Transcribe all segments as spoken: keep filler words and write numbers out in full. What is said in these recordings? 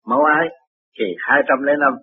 Mẫu Ái kỳ hai trăm lẻ năm.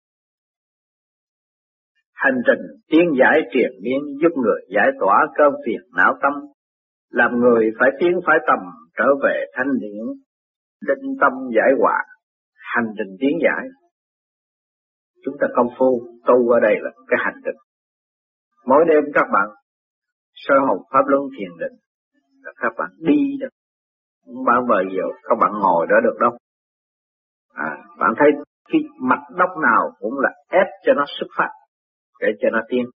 Hành trình tiến giải triền miên giúp người giải tỏa cơn phiền não tâm, làm người phải tiến phải tầm trở về thanh điển, định tâm giải hòa. Hành trình tiến giải, chúng ta công phu tu ở đây là cái hành trình. Mỗi đêm các bạn soi hồn pháp luân thiền định, là các bạn đi đó, không bao giờ các bạn ngồi đó được đâu. À, bạn thấy cái mặt đốc nào cũng là ép cho nó xuất phát, để cho nó tiến,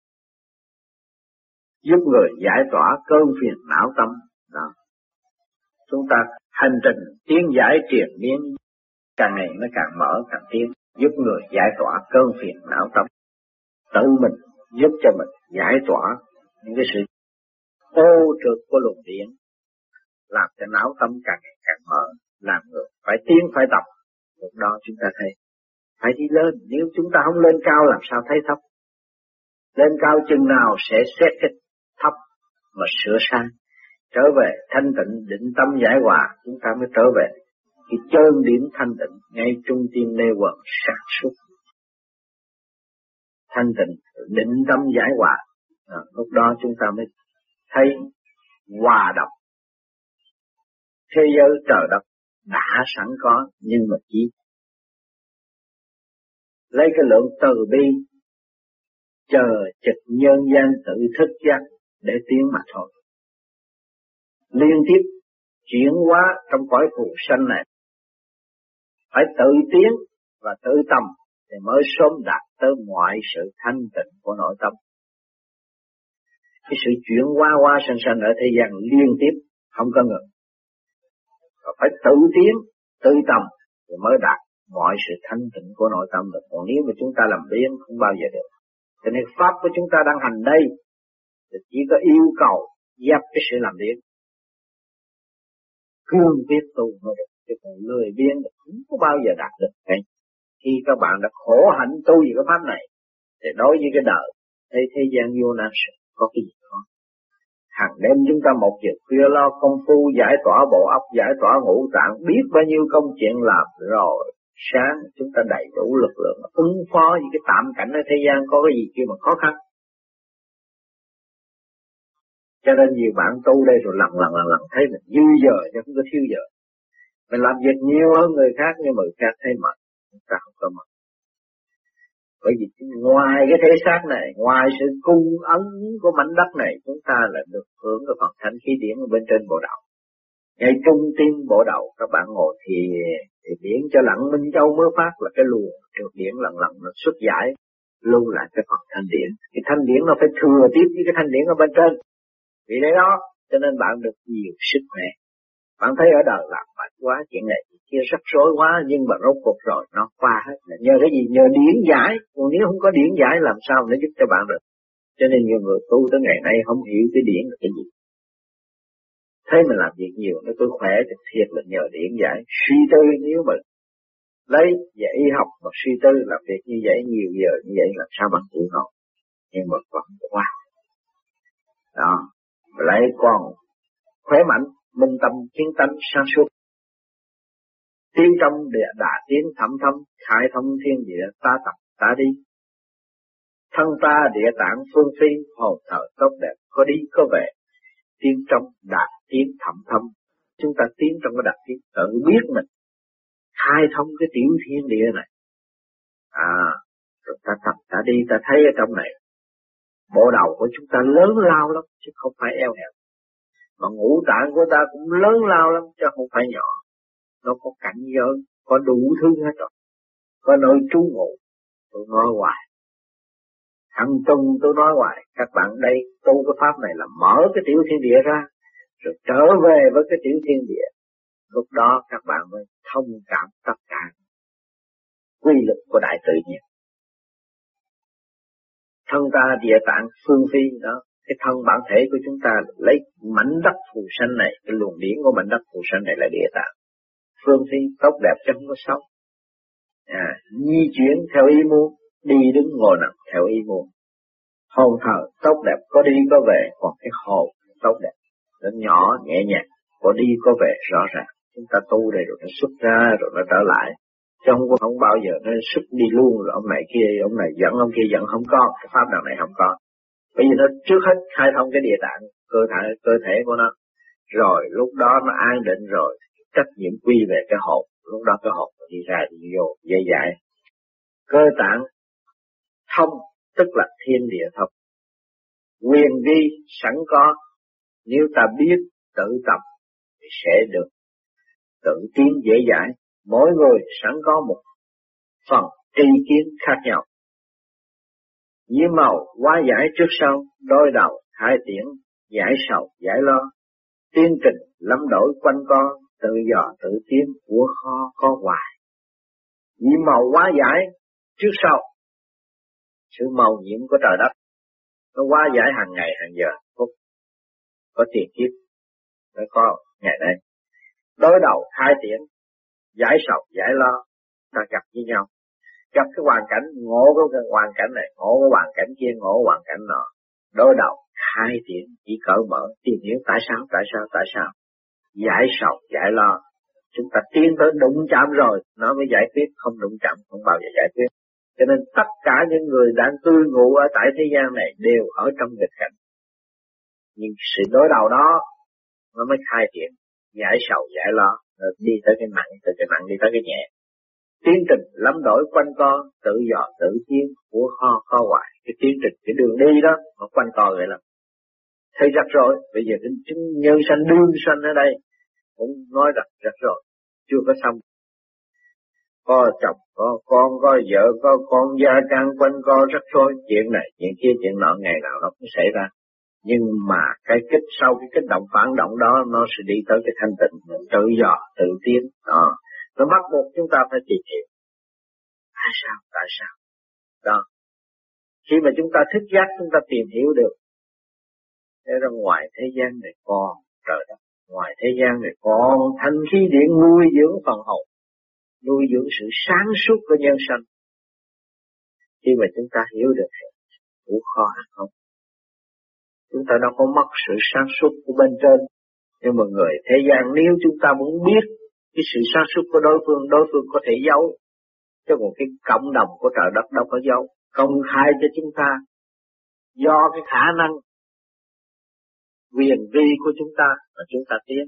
giúp người giải tỏa cơn phiền não tâm. Đó. Chúng ta hành trình tiến giải triền miên, càng ngày nó càng mở càng tiến, giúp người giải tỏa cơn phiền não tâm. Tự mình giúp cho mình giải tỏa những cái sự ô trượt của luồng điển, làm cho não tâm càng ngày càng mở, làm người phải tiến phải tập. Lúc đó chúng ta thấy phải đi lên, nếu chúng ta không lên cao làm sao thấy thấp. Lên cao chừng nào sẽ xét cái thấp mà sửa sang, trở về thanh tịnh định tâm giải hòa, chúng ta mới trở về cái chân điểm thanh tịnh ngay trung tim nê quần sáng suốt. Thanh tịnh định tâm giải hòa, à, lúc đó chúng ta mới thấy hòa đồng. Thế giới trời đất đã sẵn có, nhưng mà chỉ lấy cái lượng từ bi chờ chực nhân gian tự thức giác để tiến mà thôi. Liên tiếp chuyển hóa trong cõi phù sanh này, phải tự tiến và tự tâm thì mới sớm đạt tới mọi sự thanh tịnh của nội tâm. Cái sự chuyển hóa hóa sanh sanh ở thế gian liên tiếp không có ngừng, và phải tự tiến tự tâm thì mới đạt mọi sự thanh tịnh của nội tâm được. Còn nếu mà chúng ta làm biếng không bao giờ được. Cho nên pháp của chúng ta đang hành đây thì chỉ có yêu cầu dẹp cái sự làm biếng, cương quyết tu mới được. Chứ còn lười biếng thì không có bao giờ đạt được. Khi các bạn đã khổ hạnh tu về cái pháp này thì đối với cái đời thấy thế gian vô nan sự có cái gì không. Hàng đêm chúng ta một giờ khuya lo công phu giải tỏa bộ óc, giải tỏa ngũ tạng, biết bao nhiêu công chuyện làm rồi. Sáng chúng ta đầy đủ lực lượng ứng phó với cái tạm cảnh ở thế gian có cái gì kia mà khó khăn. Cho nên nhiều bạn tu đây rồi lần lần lần lần thấy mình dư giờ chứ không có thiếu giờ. Mình làm việc nhiều hơn người khác nhưng mà người khác thấy mệt, chúng ta không có mệt. Bởi vì ngoài cái thể xác này, ngoài sự cung ấn của mảnh đất này, chúng ta là được hưởng cái phần thanh khí điển ở bên trên bộ đầu. Ngay trung tim bộ đầu các bạn ngồi thì thì điển cho lặng minh châu mới phát là cái luồng trượt điển lần lần nó xuất giải, lưu lại cái phần thanh điển. Cái thanh điển nó phải thừa tiếp với cái thanh điển ở bên trên. Vì thế đó, cho nên bạn được nhiều sức khỏe. Bạn thấy ở đời làm mệt quá, chuyện này chuyện kia rắc rối quá, nhưng mà rốt cuộc rồi nó qua hết. Là nhờ cái gì? Nhờ điển giải. Còn nếu không có điển giải làm sao nó giúp cho bạn được? Cho nên nhiều người tu tới ngày nay không hiểu cái điển là cái gì. Thấy mình làm việc nhiều, nó tôi khỏe thì thiệt là nhờ điển giải. Suy tư nếu mà lấy về y học mà suy tư làm việc như vậy nhiều giờ như vậy làm sao bạn chịu nổi? Nhưng mà vẫn qua. Đó. Lại còn khỏe mạnh, minh tâm, kiến tánh, sáng suốt. Tiến trong địa đà tiến thẩm thâm, khai thông thiên địa, ta tập, ta đi. Thân ta địa tạng phương phi, hồn thở tốt đẹp, có đi có về. Tiến trong đà tiến thẩm thâm, chúng ta tiến trong cái đà tiến, tự biết mình, khai thông cái tiểu thiên địa này. À, rồi ta tập, ta đi, ta thấy ở trong này, bộ đầu của chúng ta lớn lao lắm, chứ không phải eo hẹp. Mà ngũ tạng của ta cũng lớn lao lắm, chứ không phải nhỏ. Nó có cảnh giới, có đủ thứ hết rồi. Có nơi trú ngụ, tôi nói hoài. Thằng Tùng tôi nói hoài, các bạn đây tu cái pháp này là mở cái tiểu thiên địa ra, rồi trở về với cái tiểu thiên địa. Lúc đó các bạn mới thông cảm tất cả quy luật của đại tự nhiên. Thân ta địa tạng phương phi đó, cái thân bản thể của chúng ta lấy mảnh đất phù sanh này, cái luồng điển của mảnh đất phù sanh này là địa tạng. Phương phi tốt đẹp chứ không có xấu. À, di chuyển theo ý muốn, đi đứng ngồi nằm theo ý muốn. Hồn thở tốt đẹp, có đi có về, còn cái hồn tốt đẹp, nó nhỏ nhẹ nhàng, có đi có về rõ ràng. Chúng ta tu đây rồi nó xuất ra rồi nó trở lại, Chứ không, không bao giờ nó sức đi luôn rồi ông này kia, ông này giận, ông kia giận, không có, cái pháp đạo này không có. Bởi vì nó trước hết khai thông cái địa tạng, cơ thể, cơ thể của nó. Rồi lúc đó nó an định rồi, trách nhiệm quy về cái hồn, lúc đó cái hồn đi ra đi vô, dễ dãi. Cơ tạng thông, tức là thiên địa thông. Quyền vi sẵn có, nếu ta biết tự tập thì sẽ được tự tiến dễ dãi. Mỗi người sẵn có một phần tri kiến khác nhau. Nhiễm màu hóa giải trước sau, đối đầu hai tiễn, giải sầu giải lo, tiến trình lắm đổi quanh co, tự dò tự tiến, của kho có hoài. Nhiễm màu hóa giải trước sau, sự màu nhiễm của trời đất nó hóa giải hàng ngày hàng giờ phút, có tiền kiếp nó có ngày nay. Đối đầu hai tiễn, giải sầu giải lo, ta gặp với nhau, gặp cái hoàn cảnh, ngộ cái hoàn cảnh này, ngộ cái hoàn cảnh kia, ngộ cái hoàn cảnh nọ, đối đầu hai tiễn, chỉ cởi mở tìm hiểu tại sao, tại sao, tại sao, giải sầu giải lo. Chúng ta tiến tới đụng chạm rồi nó mới giải quyết, không đụng chạm không bao giờ giải quyết. Cho nên tất cả những người đang cư ngụ ở tại thế gian này đều ở trong nghịch cảnh. Nhưng sự đối đầu đó nó mới khai triển, giải sầu giải lo, rồi đi tới cái nặng, từ cái nặng đi tới cái nhẹ. Tiến trình lắm đổi quanh co, tự dò tự tiến, của kho kho hoài. Cái tiến trình, cái đường đi đó nó quanh co vậy lắm. Thấy rất rồi, bây giờ cái chứng nhân sanh đương sanh ở đây cũng nói rất rất rồi, chưa có xong. Có chồng, có con, có vợ, có con, gia can quanh co rất rối, chuyện này, chuyện kia, chuyện nọ, ngày nào nó cũng xảy ra. Nhưng mà cái kích sau cái kích động phản động đó nó sẽ đi tới cái thanh tịnh, tự do, tự tiến. Đó. Nó bắt buộc chúng ta phải tìm hiểu. Tại sao? Tại sao? Đó. Khi mà chúng ta thức giác, chúng ta tìm hiểu được. Thế ra ngoài thế gian này còn trời đất, ngoài thế gian này còn thanh khí điển nuôi dưỡng phần hồn, nuôi dưỡng sự sáng suốt của nhân sanh. Khi mà chúng ta hiểu được của kho hay không, chúng ta đâu có mất sự sáng suốt của bên trên. Nhưng mà người thế gian nếu chúng ta muốn biết cái sự sáng suốt của đối phương, đối phương có thể giấu. Chứ một cái cộng đồng của trời đất đâu có giấu, công khai cho chúng ta. Do cái khả năng quyền vi của chúng ta mà chúng ta tiến.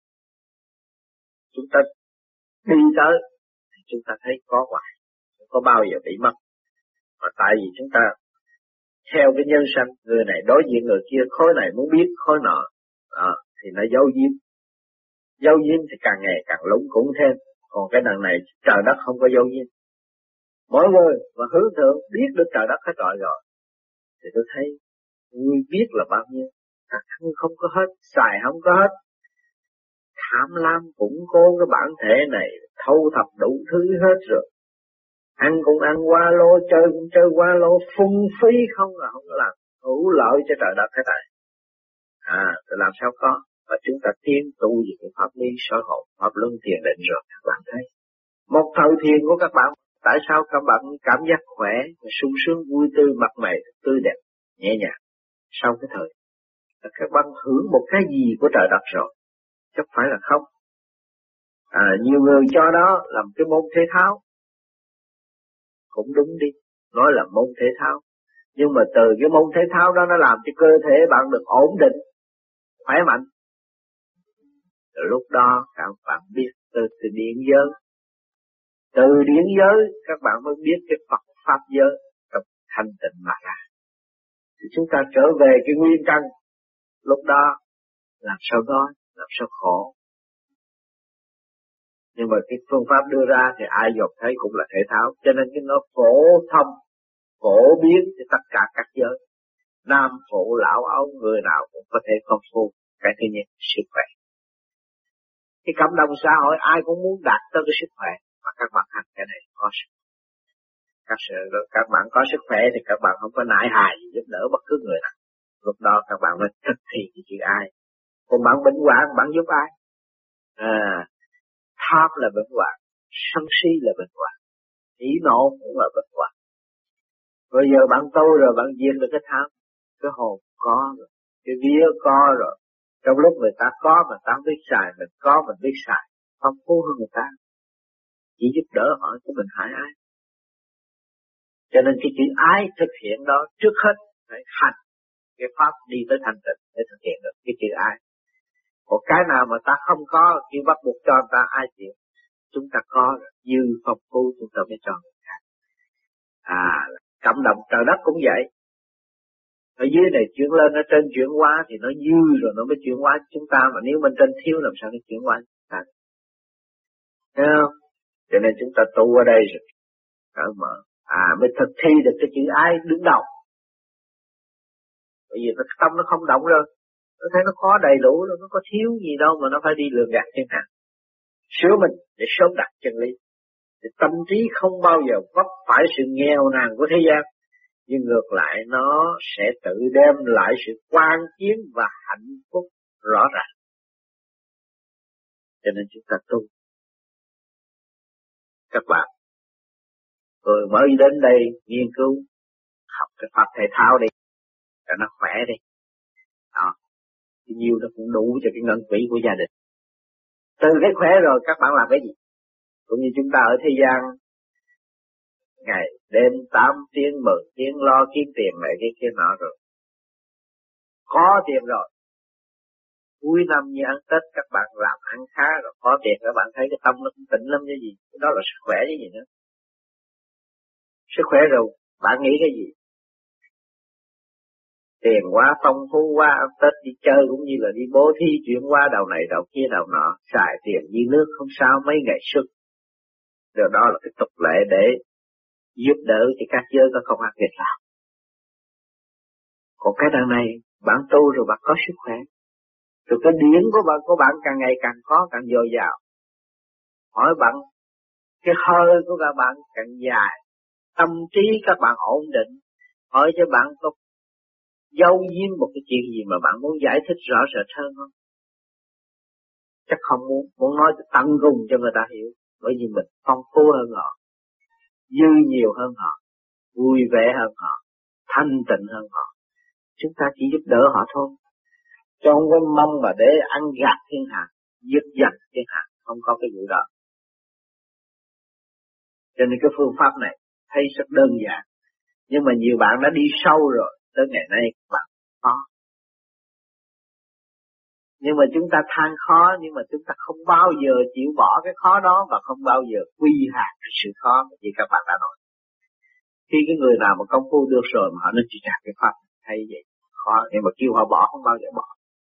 Chúng ta đi tới thì chúng ta thấy có hoài, không có bao giờ bị mất. Mà tại vì chúng ta theo cái nhân sanh, người này đối diện người kia, khối này muốn biết khối nọ, à, thì nó giấu giếm. Giấu giếm thì càng ngày càng lúng cũng thêm. Còn cái đằng này trời đất không có giấu giếm. Mỗi người mà hướng thượng biết được trời đất hết trọi rồi, thì tôi thấy người biết là bao nhiêu, ta không có hết, xài không có hết. Tham lam củng cố cái bản thể này, thâu thập đủ thứ hết rồi. Ăn cũng ăn qua lô, chơi cũng chơi qua lô, phung phí không là không có làm hữu lợi cho trời đất thế này. À, thì làm sao có? Và chúng ta tiến tu về cái pháp lý sở hồn, pháp luân thiền định rồi các bạn thấy. Một thời thiền của các bạn, tại sao các bạn cảm giác khỏe, sung sướng, vui tươi, mặt mày tươi đẹp, nhẹ nhàng. Sau cái thời, các bạn hưởng một cái gì của trời đất rồi, chắc phải là không. À, nhiều người cho đó làm cái môn thể thao, cũng đúng đi, nói là môn thể thao. Nhưng mà từ cái môn thể thao đó nó làm cho cơ thể bạn được ổn định, khỏe mạnh. Rồi lúc đó các bạn biết từ, từ điển giới. Từ điển giới các bạn mới biết cái Phật Pháp giới trong thanh tịnh mà ra. Thì chúng ta trở về cái nguyên căn. Lúc đó làm sao nói, làm sao khổ. Nhưng mà cái phương pháp đưa ra thì ai dọc thấy cũng là thể thao. Cho nên cái nó phổ thông, phổ biến cho tất cả các giới. Nam phụ lão ấu, người nào cũng có thể công phu. Cái thứ nhất, sức khỏe. Cái cộng đồng xã hội ai cũng muốn đạt tới cái sức khỏe. Mà các bạn hành cái này có sức. Các, sự, các bạn có sức khỏe thì các bạn không có nại hài giúp đỡ bất cứ người nào. Lúc đó các bạn mới thực thi cái chữ ai. Còn bạn bệnh hoạn, bạn giúp ai? À, tham là bệnh hoạn, sân si là bệnh hoạn, hỉ nộ cũng là bệnh hoạn. Bây giờ bạn tu rồi bạn diệt được cái tham, cái hồn có rồi, cái vía có rồi. Trong lúc người ta có mà ta không biết xài, mình có mình biết xài, phong phú hơn người ta. chỉ giúp đỡ họ chứ mình hại ai. Cho nên cái chữ ái thực hiện đó trước hết phải hành cái pháp đi tới thanh tịnh để thực hiện được cái chữ ái. Còn cái nào mà ta không có, khi bắt buộc cho người ta ai chịu, chúng ta có dư phong phú chúng ta mới cho người khác. À, cộng đồng trời đất cũng vậy. Ở dưới này chuyển lên, ở trên chuyển hóa thì nó dư rồi nó mới chuyển hóa chúng ta, mà nếu bên trên thiếu làm sao nó chuyển hóa chúng ta. Thấy không? Cho nên chúng ta tu ở đây rồi cởi mở, à mới thực thi được cái chữ ái đứng đầu. Bởi vì cái tâm nó không động rồi, nó thấy nó có đầy đủ rồi, nó có thiếu gì đâu mà nó phải đi lường gạt trên hạn. Sửa mình để sớm đặt chân lý. Thì tâm trí không bao giờ vấp phải sự nghèo nàn của thế gian, nhưng ngược lại nó sẽ tự đem lại sự quan chiến và hạnh phúc rõ ràng. Cho nên chúng ta tu. Các bạn rồi mới đến đây nghiên cứu học cái pháp thể thao đi cho nó khỏe đi. Đó, nhiều nó cũng đủ cho cái ngân quỹ của gia đình. Từ cái khỏe rồi các bạn làm cái gì? Cũng như chúng ta ở thế gian ngày đêm tám tiếng mười tiếng lo kiếm tiền lại cái kia nọ rồi, có tiền rồi, cuối năm như ăn Tết các bạn làm ăn khá rồi, có tiền các bạn thấy cái tâm nó cũng tịnh lắm chứ gì. Cái đó là sức khỏe chứ gì nữa. Sức khỏe rồi bạn nghĩ cái gì? Tiền quá, phong phú quá, ăn Tết đi chơi cũng như là đi bố thí chuyển qua đầu này đầu kia đầu nọ, xài tiền như nước không sao mấy ngày sức. Rồi đó là cái tục lệ để giúp đỡ cho các giới có công ăn việc làm. Còn cái đằng này bạn tu rồi bạn có sức khỏe, rồi cái điển của bạn của bạn càng ngày càng có, càng dồi dào. Hỏi bạn cái hơi của các bạn càng dài, tâm trí các bạn ổn định. Hỏi cho bạn có giấu giếm một cái chuyện gì mà bạn muốn giải thích rõ rệt hơn không? Chắc không muốn, muốn nói tận cùng cho người ta hiểu, bởi vì mình phong phú hơn họ, dư nhiều hơn họ, vui vẻ hơn họ, thanh tịnh hơn họ. Chúng ta chỉ giúp đỡ họ thôi, chứ không có mong mà để ăn gạt thiên hạ, giật giật thiên hạ, không có cái vụ đó. Cho nên cái phương pháp này thấy rất đơn giản, nhưng mà nhiều bạn đã đi sâu rồi, tới ngày nay các bạn khó. Nhưng mà chúng ta than khó, nhưng mà chúng ta không bao giờ chịu bỏ cái khó đó, và không bao giờ quy hạt cái sự khó như các bạn đã nói. Khi cái người nào mà công phu được rồi mà họ nên chỉ trả cái pháp hay vậy khó, nhưng mà kêu họ bỏ không bao giờ bỏ.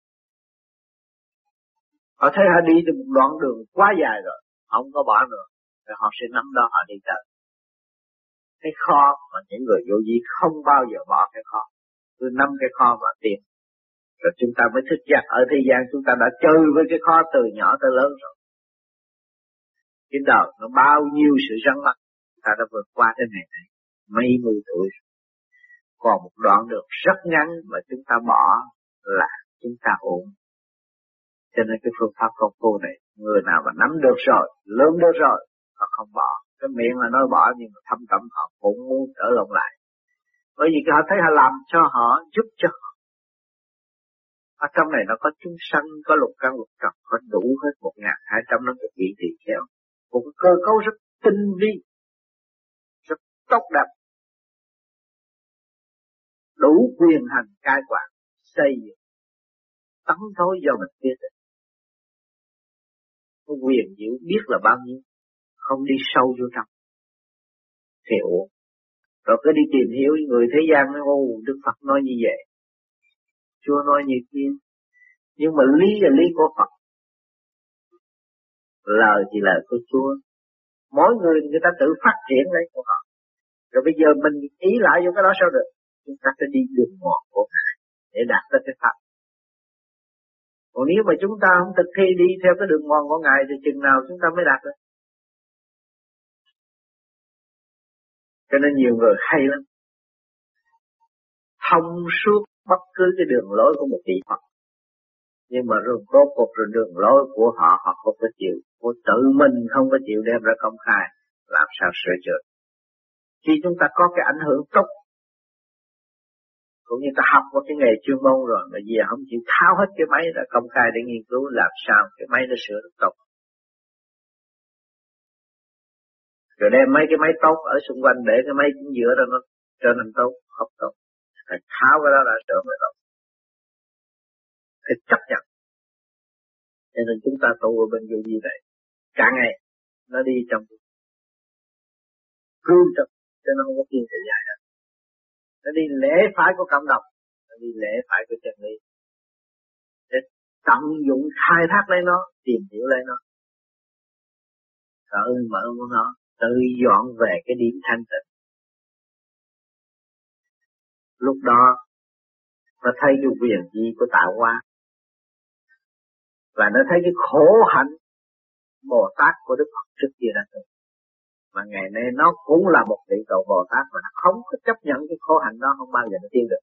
Họ thấy họ đi được một đoạn đường quá dài rồi, họ không có bỏ nữa, rồi họ sẽ nắm đó họ đi tới. Cái kho mà những người vô vi không bao giờ bỏ cái kho, cứ nắm cái kho và tiền. Rồi chúng ta mới thức giác ở thế gian chúng ta đã chơi với cái kho từ nhỏ tới lớn rồi. Cái đời nó bao nhiêu sự rắn mắt, ta đã vượt qua cái ngày này, mấy mươi tuổi. Còn một đoạn đường rất ngắn mà chúng ta bỏ là chúng ta ổn. Cho nên cái phương pháp công phu này, người nào mà nắm được rồi, lớn được rồi, họ không bỏ. Cái miệng là nói bỏ nhưng mà thâm tâm họ cũng muốn trở lộn lại. Bởi vì họ thấy họ làm cho họ, giúp cho họ. Ở trong này nó có chúng sanh, có lục căn lục trần, có đủ hết một ngàn hai trăm năm cái vị tỳ kheo. Một cái cơ cấu rất tinh vi, rất tốt đẹp, đủ quyền hành cai quản, xây dựng, tấn thối do mình biết được. Cái quyền diệu biết là bao nhiêu, không đi sâu vô trong. Hiểu. Rồi cứ đi tìm hiểu người thế gian nói, ô, Đức Phật nói như vậy, Chúa nói như kia. Nhưng mà lý là lý của Phật, lời thì lời của Chúa. Mỗi người người ta tự phát triển lấy của họ. Rồi bây giờ mình ý lại vô cái đó sao được? Chúng ta sẽ đi đường mòn của Ngài để đạt tới cái Pháp. Còn nếu mà chúng ta không thực thi đi theo cái đường mòn của Ngài thì chừng nào chúng ta mới đạt được. Cho nên nhiều người hay lắm, thông suốt bất cứ cái đường lối của một vị Phật, nhưng mà rồi rốt cuộc rồi đường lối của họ họ không có chịu, của tự mình không có chịu đem ra công khai, làm sao sửa chữa? Khi chúng ta có cái ảnh hưởng tốt, cũng như ta học qua cái nghề chuyên môn rồi, mà giờ không chịu tháo hết cái máy ra công khai để nghiên cứu làm sao cái máy nó sửa được tốt. Rồi đem mấy cái máy tốt ở xung quanh để cái máy chính giữa đó nó trở nên tốt, không tốt. Phải tháo cái đó ra trở về tốt. Phải chấp nhận. Cho nên chúng ta tu ở bên vô vi này, cả ngày nó đi trong cương trực, cho nó không có kiên trì dài hết. Nó đi lễ phải của cộng đồng, nó đi lễ phải của chân lý, để tận dụng khai thác lấy nó, tìm hiểu lấy nó, tự mở của nó, tự dọn về cái điểm thanh tịnh. Lúc đó nó thấy cái quyền vi của tạo hóa, và nó thấy cái khổ hạnh Bồ Tát của Đức Phật trước kia đã từng. Mà ngày nay nó cũng là một vị cầu Bồ Tát, mà nó không có chấp nhận cái khổ hạnh đó, không bao giờ nó tiến được.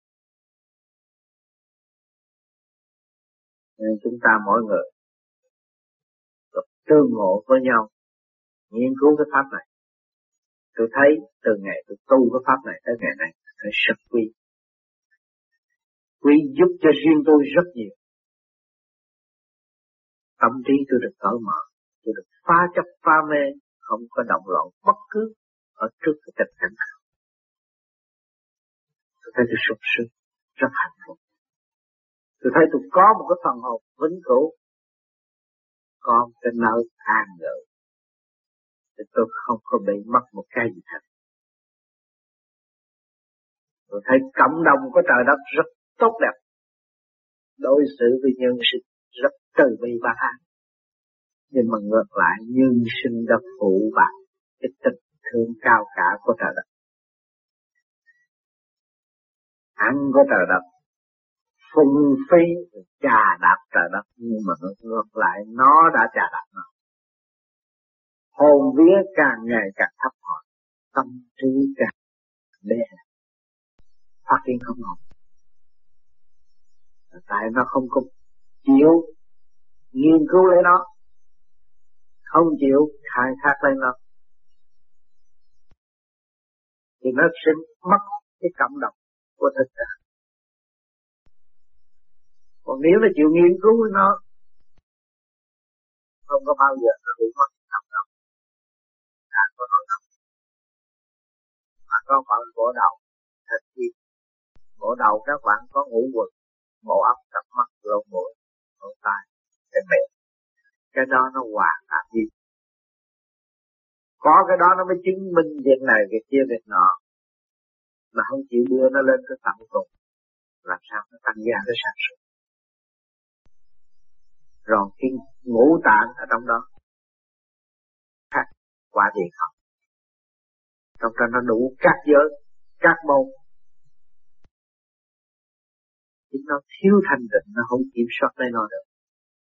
Nên chúng ta mỗi người tương ngộ với nhau, nghiên cứu cái pháp này. Tôi thấy từ ngày tôi tu cái pháp này tới ngày này, tôi rất quý. Quý giúp cho riêng tôi rất nhiều. Tâm trí tôi được cởi mở, tôi được phá chấp phá mê, không có động loạn bất cứ ở trước cái tình cảnh nào. Tôi thấy tôi sung sướng, rất hạnh phúc. Tôi thấy tôi có một cái phần hồn vĩnh cửu, có một cái nơi an ngự, thì tôi không có bị mất một cái gì hết. Tôi thấy cộng đồng của trời đất rất tốt đẹp, đối xử với nhân sinh rất từ bi bác ái. Nhưng mà ngược lại nhân sinh đã phụ bạc cái tình thương cao cả của trời đất, ăn của trời đất, phung phí chà đạp trời đất, nhưng mà ngược lại nó đã chà đạp nó. Hồn vía càng ngày càng thấp hèn, tâm trí càng đê phát triển không nổi. Tại nó không có chịu nghiên cứu lấy nó, không chịu khai thác lấy nó, thì nó sẽ mất cái cảm động của thực tại. Còn nếu nó chịu nghiên cứu với nó, không có bao giờ nó bị mất cảm động. À, có nói không? Mà có phần bộ đầu, thật chi. Bộ đầu các bạn có ngũ quần, bộ óc, cặp mắt, lỗ mũi, lỗ tai, cái miệng. Cái đó nó hòa hợp gì? Có cái đó nó mới chứng minh việc này, việc kia, việc nọ. Mà không chịu đưa nó lên cái tận cùng, làm sao nó tăng gia nó sản xuất. Rồi cái ngũ tạng ở trong đó khác quả gì không? Trong đó nó đủ các giới, các môn. Thì nó thiếu thanh định, nó không kiểm soát lấy nó được.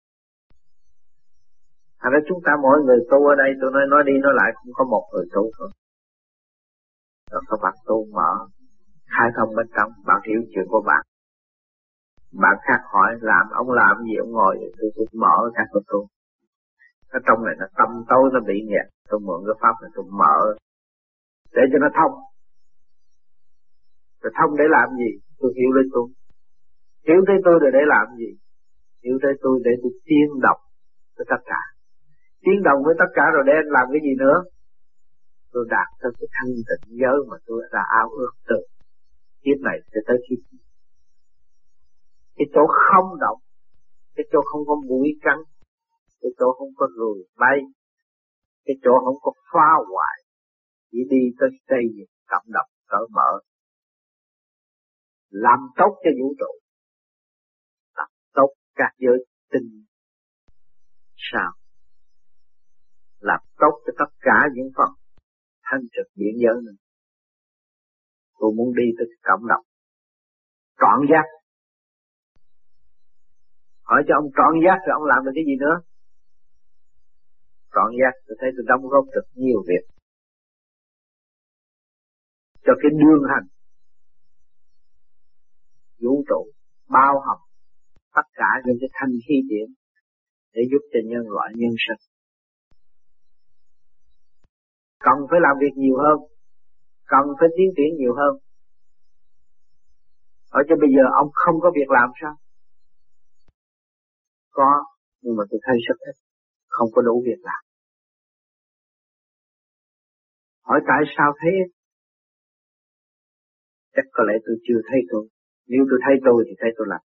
Thành ra chúng ta mỗi người tu ở đây, tôi nói nói đi nói lại cũng có một người tu thôi. Rồi các bạn tu mở, khai thông bên trong, bạn hiểu chuyện của bạn. Bạn khác hỏi làm, ông làm gì, ông ngồi tôi, tôi mở các của tôi. Ở trong này nó tâm tối nó bị nghẹt, tôi mượn cái pháp này tôi mở để cho nó thông. Rồi thông để làm gì? Tôi hiểu lấy tôi. Hiểu tới tôi rồi để làm gì? Hiểu tới tôi để tôi tiến động với tất cả. Tiến động với tất cả rồi để làm cái gì nữa? Tôi đạt tới cái thanh tịnh giới mà tôi đã ao ước từ kiếp này cho tới kiếp này. Cái chỗ không động, cái chỗ không có mũi cắn, cái chỗ không có ruồi bay, cái chỗ không có phá hoại, chỉ đi tới xây dựng cộng đồng cởi mở, làm tốt cho vũ trụ, làm tốt các giới tinh sao, làm tốt cho tất cả những phần thanh trực điển giới này. Tôi muốn đi tới cộng đồng trọn giác. Hỏi cho ông trọn giác rồi ông làm được cái gì nữa? Trọn giác tôi thấy tôi đóng góp được nhiều việc cho cái đương hành vũ trụ bao hàm tất cả những cái thanh khí điển để giúp cho nhân loại nhân sinh. Cần phải làm việc nhiều hơn, cần phải tiến triển nhiều hơn. Ở cho bây giờ ông không có việc làm sao? Có, nhưng mà tôi thấy rất ít, không có đủ việc làm. Hỏi tại sao thấy? Chắc có lẽ tôi chưa thấy tôi. Nếu tôi thấy tôi thì thấy tôi làm.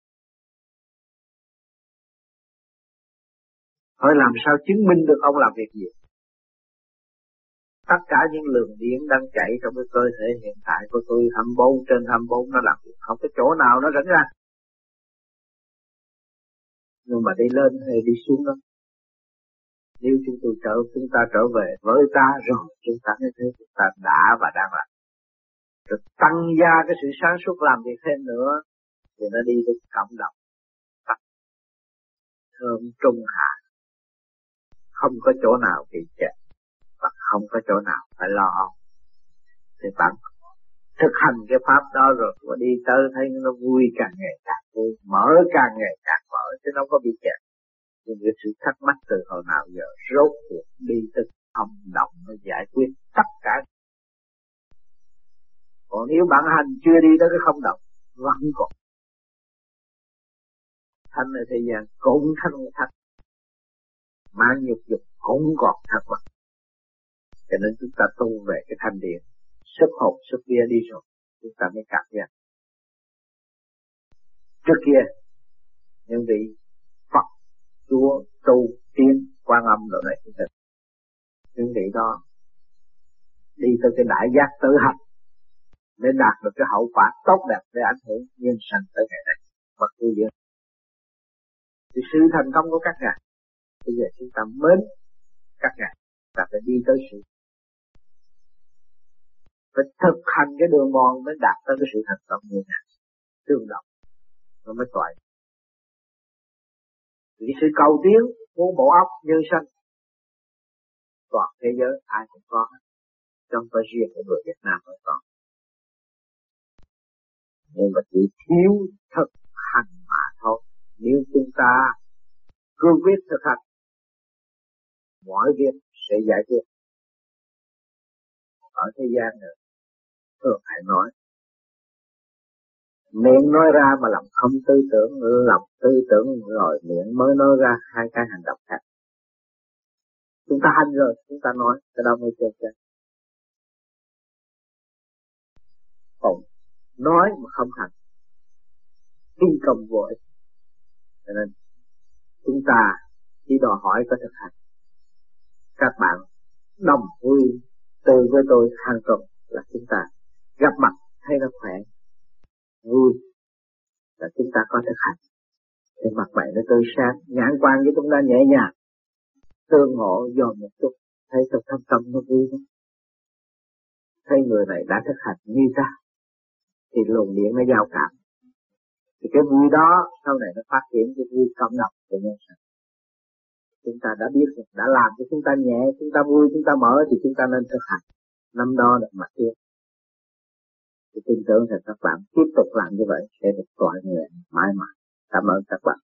Hỏi làm sao chứng minh được ông làm việc gì? Tất cả những luồng điện đang chạy trong cái cơ thể hiện tại của tôi hai mươi bốn trên hai mươi bốn nó làm việc. Không có chỗ nào nó rảnh ra. Nhưng mà đi lên hay đi xuống đó. Nếu chúng tôi trở, chúng ta trở về với ta rồi, chúng ta mới thấy chúng ta đã và đang làm. Rồi tăng gia cái sự sáng suốt làm việc thêm nữa, thì nó đi đến cộng đồng. Tắt, thơm trung hạ. Không có chỗ nào bị chết, và không có chỗ nào phải lo âu. Thì bạn thực hành cái pháp đó rồi, và đi tới thấy nó vui càng ngày càng vui, mở càng ngày càng mở, chứ nó không có bị chết. Nhưng cái sự thắc mắc từ hồi nào giờ rốt cuộc đi tới không động nó giải quyết tất cả. Còn nếu bạn hành chưa đi tới cái không động, vẫn còn thanh ở thế gian cũng thanh thanh, mang nhục dục cũng còn thắc mắc. Cho nên chúng ta tu về cái thanh điện, xuất hồn xuất vía đi rồi, chúng ta mới cảm nhận. Trước kia những vị Phật, Chúa, Tu, Tiên, Quan Âm rồi này chúng ta, những vị đó đi tới cái đại giác tự hành để đạt được cái hậu quả tốt đẹp để ảnh hưởng nhân sanh tới ngày nay. Phật tu dưỡng thì sự thành công của các ngài. Bây giờ chúng ta mến các ngài, ta phải đi tới sự, phải thực hành cái đường mòn mới đạt tới cái sự thành công như này. Tương đồng nó mới toại. Vì sự cầu tiến của bộ óc nhân sanh toàn thế giới ai cũng có, trong phải riêng của người Việt Nam mới có. Nhưng mà chỉ thiếu thực hành mà thôi. Nếu chúng ta cương quyết thực hành, mọi việc sẽ giải quyết. Ở thế gian này thường hay nói, miệng nói ra mà lòng không tư tưởng, lòng tư tưởng rồi miệng mới nói ra, hai cái hành động khác. Chúng ta hành rồi, chúng ta nói, cái đó mới chơi chơi. Còn nói mà không hành, kinh công vô ích. Cho nên chúng ta chỉ đòi hỏi có thực hành. Các bạn đồng vui từ với tôi hàng tuần là chúng ta gặp mặt thấy nó khỏe, vui là chúng ta có thực hành. Thì mặt mày nó tươi sáng, nhãn quan với chúng ta nhẹ nhàng, tương ngộ dồn một chút, thấy trong thâm tâm nó vui lắm. Thấy người này đã thực hành như ta, thì luồng điện nó giao cảm. Thì cái vui đó sau này nó phát triển cái vui cộng đồng của nhân sinh. Chúng ta đã biết rồi, đã làm cho chúng ta nhẹ, chúng ta vui, chúng ta mở thì chúng ta nên thực hành. Năm đó được mặt tiếp. Thì tin tưởng rằng các bạn tiếp tục làm như vậy sẽ được tọa nguyện mãi mãi. Cảm ơn các bạn.